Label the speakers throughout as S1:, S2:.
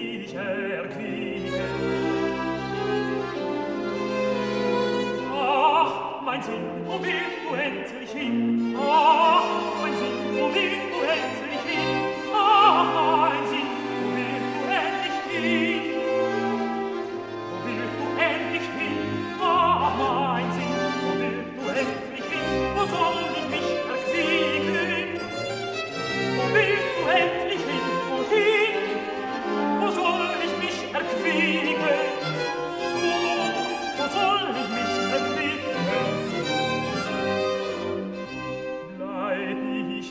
S1: mich erquicken. Ach, mein Sinn, wo willst du endlich hin? Ach, mein Sinn, wo willst du endlich hin? Ach, mein Sinn, wo willst du endlich hin? Wo willst du endlich hin? Ach, mein Sinn, wo willst du endlich hin? Wo soll ich mich erquicken? Wo willst du endlich hin? Wohin? Wo soll ich mich erquicken? Wo soll ich mich erquicken? Bleib ich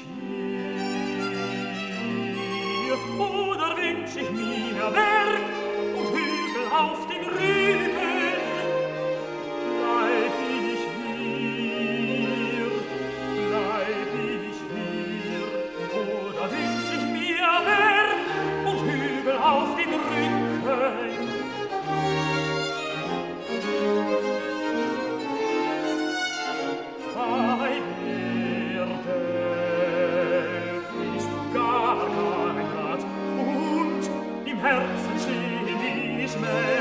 S1: hier, oder wünsch ich mir Berg und Hügel auf den Rücken? Bleib ich hier, oder wünsch ich mir Berg und Hügel auf den Rücken? Bei Erde ist gar kein Rat, und im Herzen steh ich mehr.